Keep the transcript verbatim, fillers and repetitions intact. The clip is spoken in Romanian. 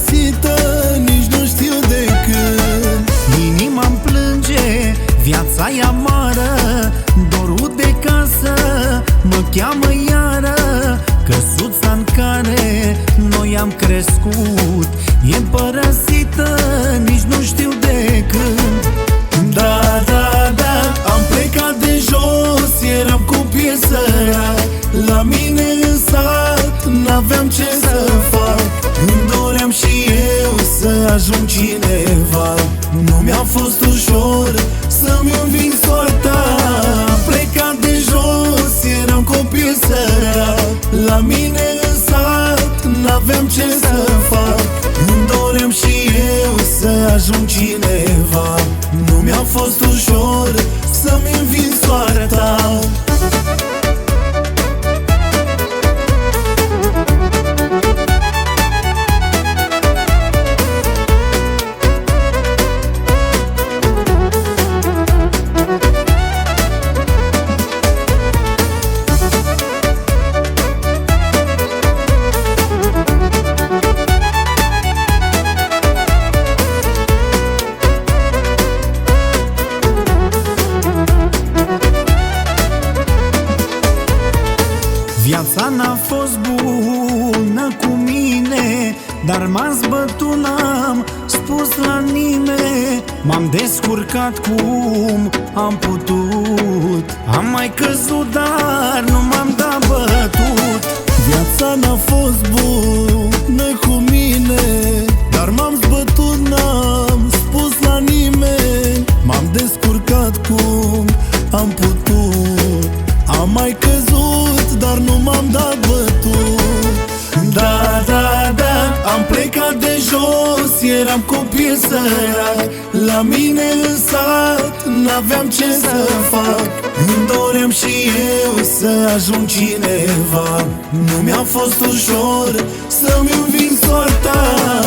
părăsită, nici nu știu de când. Inima-mi plânge, viața e amară, dorul de casă mă cheamă iară. Căsuța în care noi am crescut e părăsită, nici nu știu de când. Da, da, da, am plecat de jos, eram copil sărac. La mine în sat n-aveam ce să fac. Îmi doream și eu să ajung cineva. Nu mi-a fost ușor să-mi înving soarta. Am plecat de jos, eram copil sărac. La mine în sat n-aveam ce să fac. Îmi doream și eu să ajung cineva. Nu mi-a fost ușor să-mi înving soarta. Viața n-a fost bună cu mine, dar m-am zbătut, n-am spus la nimeni. M-am descurcat cum am putut. Am mai căzut, dar nu m-am dat bătut. Viața n-a fost bună cu mine, dar m-am zbătut, n-am spus la nimeni. M-am descurcat cum am putut. Am mai căzut, dar nu m-am dat bătut. Da, da, da, am plecat de jos, eram copil sărac. La mine în sat n-aveam ce să fac. Îmi doream și eu să ajung cineva. Nu mi-a fost ușor să-mi înving soarta.